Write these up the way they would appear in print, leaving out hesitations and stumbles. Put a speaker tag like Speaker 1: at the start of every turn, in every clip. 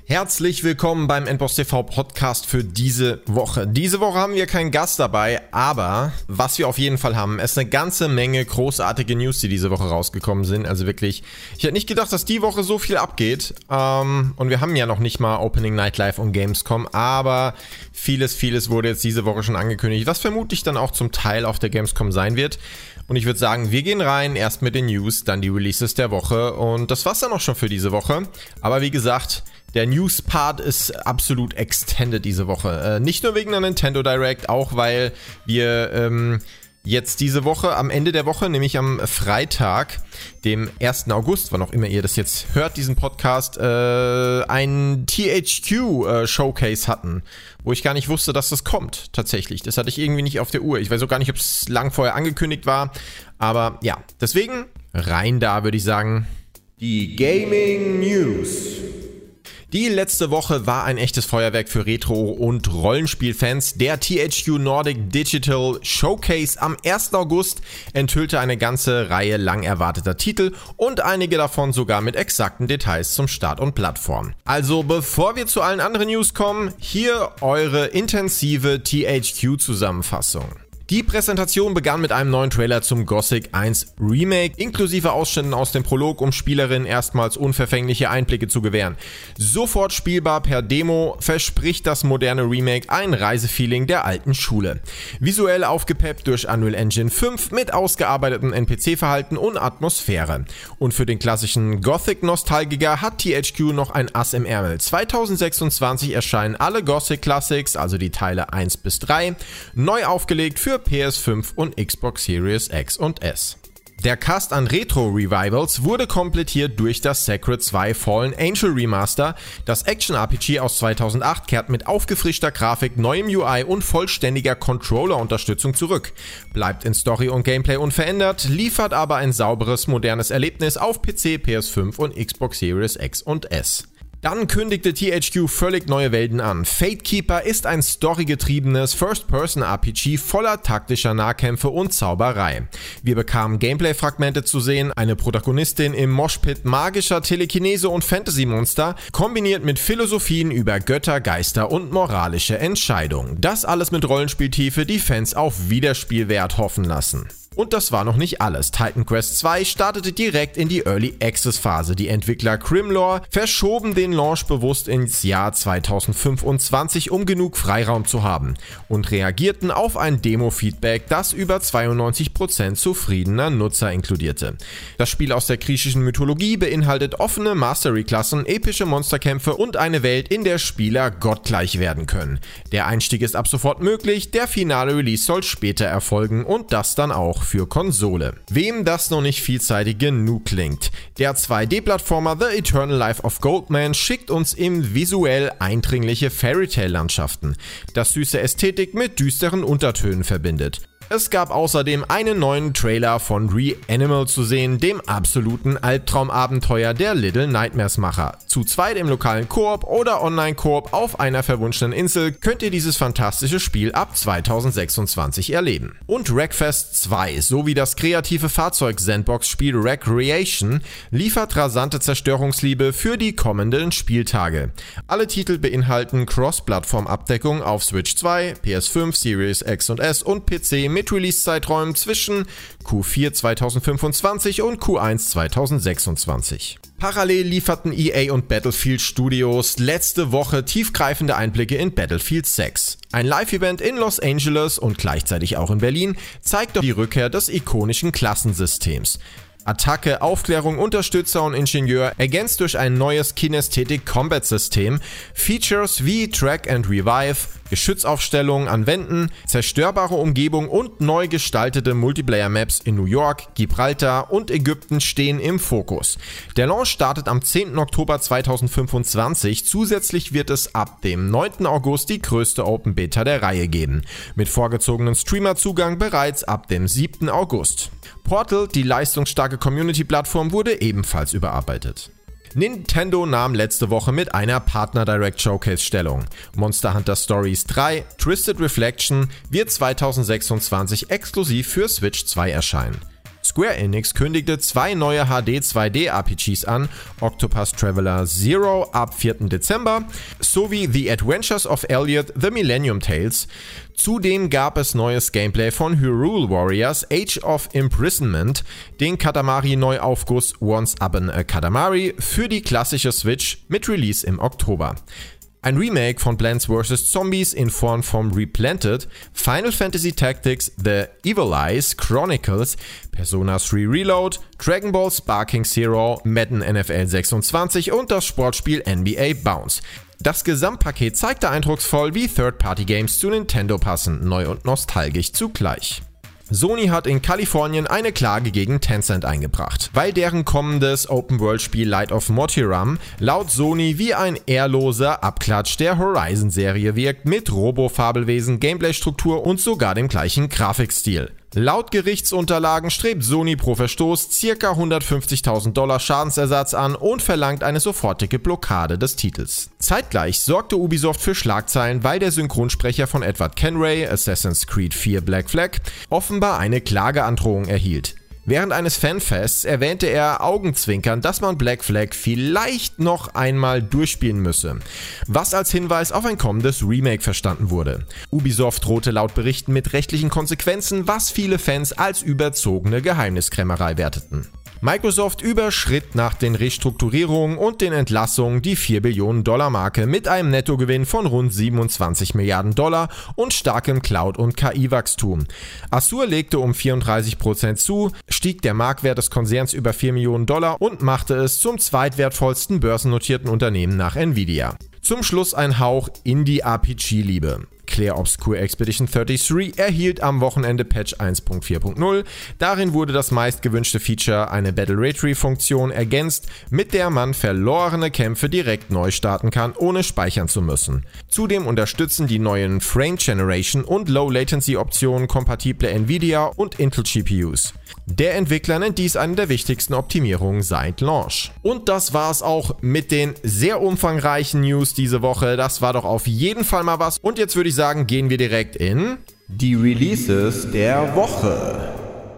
Speaker 1: Herzlich willkommen beim Endboss TV Podcast für diese Woche. Diese Woche haben wir keinen Gast dabei, aber was wir auf jeden Fall haben, ist eine ganze Menge großartige News, die diese Woche rausgekommen sind. Also wirklich, ich hätte nicht gedacht, dass die Woche so viel abgeht. Und wir haben ja noch nicht mal Opening Night Live und Gamescom, aber vieles wurde jetzt diese Woche schon angekündigt, was vermutlich dann auch zum Teil auf der Gamescom sein wird. Und ich würde sagen, wir gehen rein, erst mit den News, dann die Releases der Woche und das war's dann auch schon für diese Woche. Aber wie gesagt, der News-Part ist absolut extended diese Woche. Nicht nur wegen der Nintendo Direct, auch weil wir jetzt diese Woche, am Ende der Woche, nämlich am Freitag, dem 1. August, wann auch immer ihr das jetzt hört, diesen Podcast, ein THQ-Showcase hatten, wo ich gar nicht wusste, dass das kommt, tatsächlich. Das hatte ich irgendwie nicht auf der Uhr. Ich weiß auch gar nicht, ob es lang vorher angekündigt war, aber ja, deswegen rein da, würde ich sagen. Die Gaming News. Die letzte Woche war ein echtes Feuerwerk für Retro- und Rollenspielfans. Der THQ Nordic Digital Showcase am 1. August enthüllte eine ganze Reihe lang erwarteter Titel und einige davon sogar mit exakten Details zum Start und Plattform. Also bevor wir zu allen anderen News kommen, hier eure intensive THQ-Zusammenfassung. Die Präsentation begann mit einem neuen Trailer zum Gothic 1 Remake, inklusive Ausschnitten aus dem Prolog, um Spielerinnen erstmals unverfängliche Einblicke zu gewähren. Sofort spielbar per Demo verspricht das moderne Remake ein Reisefeeling der alten Schule. Visuell aufgepeppt durch Unreal Engine 5 mit ausgearbeitetem NPC-Verhalten und Atmosphäre. Und für den klassischen Gothic-Nostalgiker hat THQ noch ein Ass im Ärmel. 2026 erscheinen alle Gothic Classics, also die Teile 1 bis 3, neu aufgelegt für PS5 und Xbox Series X und S. Der Cast an Retro-Revivals wurde komplettiert durch das Sacred 2 Fallen Angel Remaster. Das Action-RPG aus 2008 kehrt mit aufgefrischter Grafik, neuem UI und vollständiger Controller-Unterstützung zurück. Bleibt in Story und Gameplay unverändert, liefert aber ein sauberes, modernes Erlebnis auf PC, PS5 und Xbox Series X und S. Dann kündigte THQ völlig neue Welten an. Fatekeeper ist ein storygetriebenes First-Person-RPG voller taktischer Nahkämpfe und Zauberei. Wir bekamen Gameplay-Fragmente zu sehen, eine Protagonistin im Moshpit magischer Telekinese und Fantasy-Monster, kombiniert mit Philosophien über Götter, Geister und moralische Entscheidungen. Das alles mit Rollenspieltiefe, die Fans auf Wiederspielwert hoffen lassen. Und das war noch nicht alles. Titan Quest 2 startete direkt in die Early Access Phase. Die Entwickler Grimlore verschoben den Launch bewusst ins Jahr 2025, um genug Freiraum zu haben und reagierten auf ein Demo-Feedback, das über 92% zufriedener Nutzer inkludierte. Das Spiel aus der griechischen Mythologie beinhaltet offene Mastery-Klassen, epische Monsterkämpfe und eine Welt, in der Spieler gottgleich werden können. Der Einstieg ist ab sofort möglich, der finale Release soll später erfolgen und das dann auch für Konsole. Wem das noch nicht vielseitig genug klingt. Der 2D-Plattformer The Eternal Life of Goldman schickt uns im visuell eindringliche Fairy-Tale-Landschaften, das süße Ästhetik mit düsteren Untertönen verbindet. Es gab außerdem einen neuen Trailer von Re-Animal zu sehen, dem absoluten Albtraumabenteuer der Little Nightmares-Macher. Zu zweit im lokalen Koop oder Online-Koop auf einer verwunschenen Insel könnt ihr dieses fantastische Spiel ab 2026 erleben. Und Wreckfest 2 sowie das kreative Fahrzeug-Sandbox-Spiel Recreation liefert rasante Zerstörungsliebe für die kommenden Spieltage. Alle Titel beinhalten Cross-Plattform-Abdeckung auf Switch 2, PS5, Series X und S und PC mit Release-Zeiträumen zwischen Q4 2025 und Q1 2026. Parallel lieferten EA und Battlefield Studios letzte Woche tiefgreifende Einblicke in Battlefield 6. Ein Live-Event in Los Angeles und gleichzeitig auch in Berlin zeigt die Rückkehr des ikonischen Klassensystems. Attacke, Aufklärung, Unterstützer und Ingenieur, ergänzt durch ein neues Kinesthetic-Combat-System, Features wie Track and Revive, Geschützaufstellungen an Wänden, zerstörbare Umgebung und neu gestaltete Multiplayer-Maps in New York, Gibraltar und Ägypten stehen im Fokus. Der Launch startet am 10. Oktober 2025, zusätzlich wird es ab dem 9. August die größte Open Beta der Reihe geben, mit vorgezogenem Streamer-Zugang bereits ab dem 7. August. Portal, die leistungsstarke Community-Plattform, wurde ebenfalls überarbeitet. Nintendo nahm letzte Woche mit einer Partner Direct Showcase Stellung. Monster Hunter Stories 3 Twisted Reflection wird 2026 exklusiv für Switch 2 erscheinen. Square Enix kündigte 2 neue HD 2D-RPGs an, Octopus Traveler Zero ab 4. Dezember sowie The Adventures of Elliot The Millennium Tales. Zudem gab es neues Gameplay von Hyrule Warriors Age of Imprisonment, den Katamari-Neuaufguss Once Upon a Katamari für die klassische Switch mit Release im Oktober. Ein Remake von Plants vs. Zombies in Form von Replanted, Final Fantasy Tactics The Evil Eyes Chronicles, Persona 3 Reload, Dragon Ball Sparking Zero, Madden NFL 26 und das Sportspiel NBA Bounce. Das Gesamtpaket zeigte eindrucksvoll, wie Third-Party-Games zu Nintendo passen, neu und nostalgisch zugleich. Sony hat in Kalifornien eine Klage gegen Tencent eingebracht, weil deren kommendes Open-World-Spiel Light of Mortiram laut Sony wie ein ehrloser Abklatsch der Horizon-Serie wirkt mit Robo-Fabelwesen, Gameplay-Struktur und sogar dem gleichen Grafikstil. Laut Gerichtsunterlagen strebt Sony pro Verstoß ca. $150.000 Schadensersatz an und verlangt eine sofortige Blockade des Titels. Zeitgleich sorgte Ubisoft für Schlagzeilen, weil der Synchronsprecher von Edward Kenway, Assassin's Creed 4 Black Flag, offenbar eine Klageandrohung erhielt. Während eines Fanfests erwähnte er augenzwinkernd, dass man Black Flag vielleicht noch einmal durchspielen müsse, was als Hinweis auf ein kommendes Remake verstanden wurde. Ubisoft drohte laut Berichten mit rechtlichen Konsequenzen, was viele Fans als überzogene Geheimniskrämerei werteten. Microsoft überschritt nach den Restrukturierungen und den Entlassungen die $4 Billionen Marke mit einem Nettogewinn von rund $27 Milliarden und starkem Cloud- und KI-Wachstum. Azure legte um 34% zu, stieg der Marktwert des Konzerns über $4 Millionen und machte es zum zweitwertvollsten börsennotierten Unternehmen nach Nvidia. Zum Schluss ein Hauch Indie-RPG-Liebe. Clair Obscure Expedition 33 erhielt am Wochenende Patch 1.4.0. Darin wurde das meistgewünschte Feature, eine Battle Retrieval-Funktion, ergänzt, mit der man verlorene Kämpfe direkt neu starten kann, ohne speichern zu müssen. Zudem unterstützen die neuen Frame Generation und Low Latency Optionen kompatible Nvidia und Intel GPUs. Der Entwickler nennt dies eine der wichtigsten Optimierungen seit Launch. Und das war's auch mit den sehr umfangreichen News diese Woche. Das war doch auf jeden Fall mal was. Und jetzt würde ich sagen, gehen wir direkt in die Releases der Woche.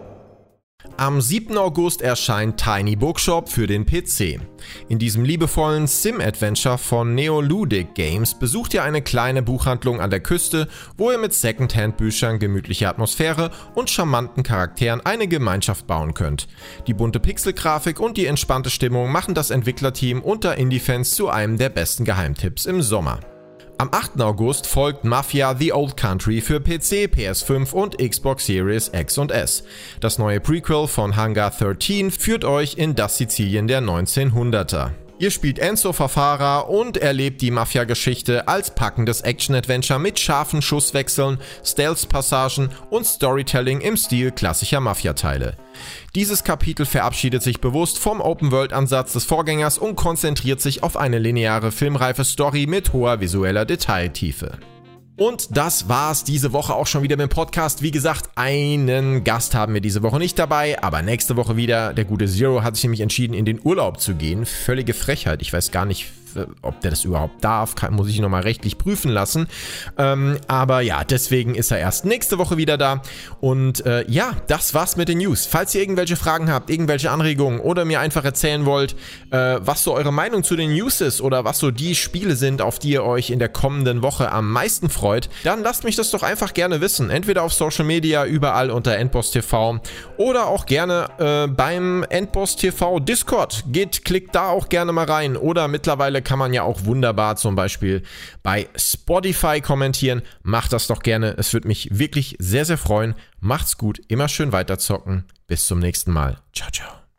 Speaker 1: Am 7. August erscheint Tiny Bookshop für den PC. In diesem liebevollen Sim-Adventure von Neoludic Games besucht ihr eine kleine Buchhandlung an der Küste, wo ihr mit Secondhand-Büchern, gemütlicher Atmosphäre und charmanten Charakteren eine Gemeinschaft bauen könnt. Die bunte Pixelgrafik und die entspannte Stimmung machen das Entwicklerteam unter Indie-Fans zu einem der besten Geheimtipps im Sommer. Am 8. August folgt Mafia: The Old Country für PC, PS5 und Xbox Series X und S. Das neue Prequel von Hangar 13 führt euch in das Sizilien der 1900er. Ihr spielt Enzo Fafara und erlebt die Mafia-Geschichte als packendes Action-Adventure mit scharfen Schusswechseln, Stealth-Passagen und Storytelling im Stil klassischer Mafia-Teile. Dieses Kapitel verabschiedet sich bewusst vom Open-World-Ansatz des Vorgängers und konzentriert sich auf eine lineare, filmreife Story mit hoher visueller Detailtiefe. Und das war's diese Woche auch schon wieder mit dem Podcast. Wie gesagt, einen Gast haben wir diese Woche nicht dabei, aber nächste Woche wieder. Der gute Zero hat sich nämlich entschieden, in den Urlaub zu gehen. Völlige Frechheit. Ich weiß gar nicht, ob der das überhaupt darf, muss ich nochmal rechtlich prüfen lassen. Aber ja, deswegen ist er erst nächste Woche wieder da. Und ja, das war's mit den News. Falls ihr irgendwelche Fragen habt, irgendwelche Anregungen oder mir einfach erzählen wollt, was so eure Meinung zu den News ist oder was so die Spiele sind, auf die ihr euch in der kommenden Woche am meisten freut, dann lasst mich das doch einfach gerne wissen. Entweder auf Social Media, überall unter Endboss TV oder auch gerne beim Endboss TV Discord. Klickt da auch gerne mal rein. Oder mittlerweile kann man ja auch wunderbar zum Beispiel bei Spotify kommentieren. Macht das doch gerne. Es würde mich wirklich sehr, sehr freuen. Macht's gut. Immer schön weiterzocken. Bis zum nächsten Mal. Ciao, ciao.